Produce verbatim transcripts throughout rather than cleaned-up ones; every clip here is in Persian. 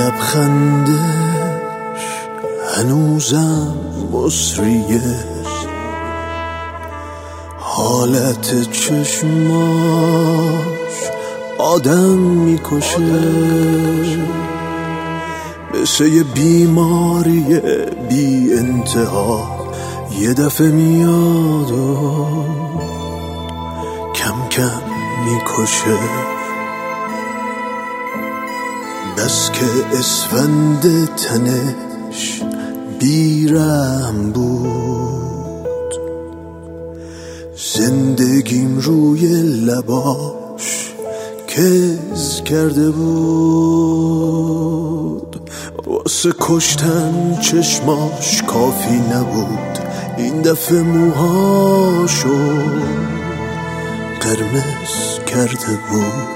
لبخندش هنوزم مصریه، حالت چشماش آدم میکشه، مثل یه بیماری بی انتها یه دفعه میاد و کم کم میکشه. بس که اسفند تنش بیرم بود، زندگیم روی لباش کز کرده بود. واسه کشتن چشماش کافی نبود، این دفعه موهاشو قرمز کرده بود.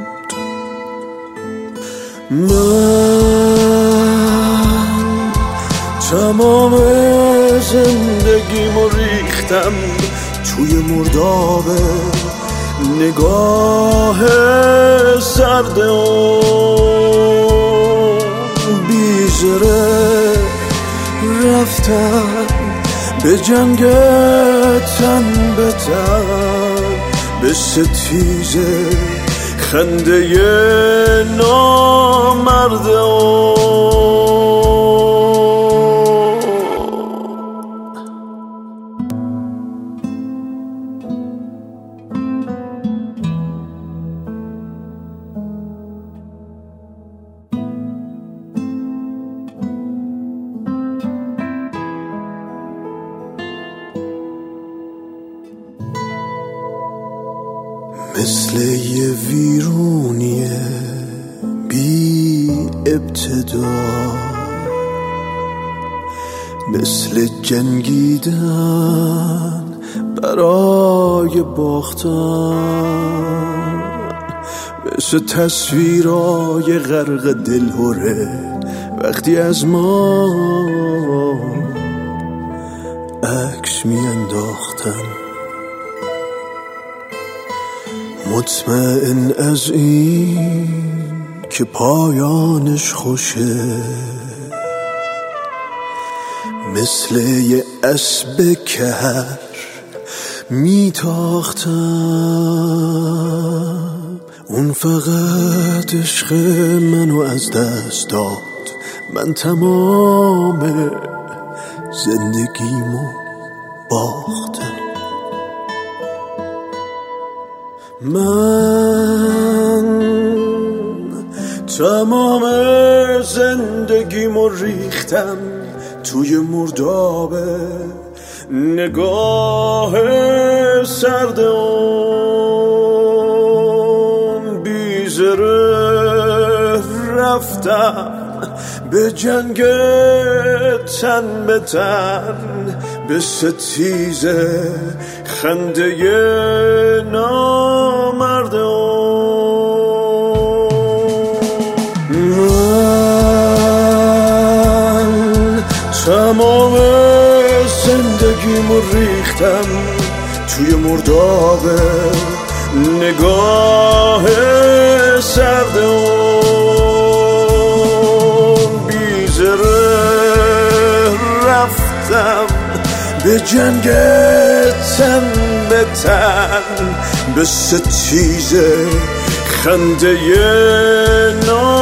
من تمام زندگیمو ریختم توی مرداب نگاه سرد و بیزره، رفتم به جنگ تن به تن، به ستیزه خنده نامرده. مثل یه ویرونیه بی ابتدا، مثل جنگیدن برای باختن، مثل تصویرای غرق دلهوره وقتی از ما عکس می انداختن. مطمئن از این که پایانش خوشه، مثل یه اسب کهر میتاختم. اون فقط عشق منو از دست داد، من تمام زندگیمو باختم. من تمام زندگیمو ریختم توی مرداب نگاه سرد اون بیزره، رفتم به جنگ تن به تن، به ستیزه خنده نامرد من. تمام زندگیمو ریختم توی مرداب نگاه سرد اون بیزره، رفتم به جنگ تن به تن، به ستیزه خنده نامرد.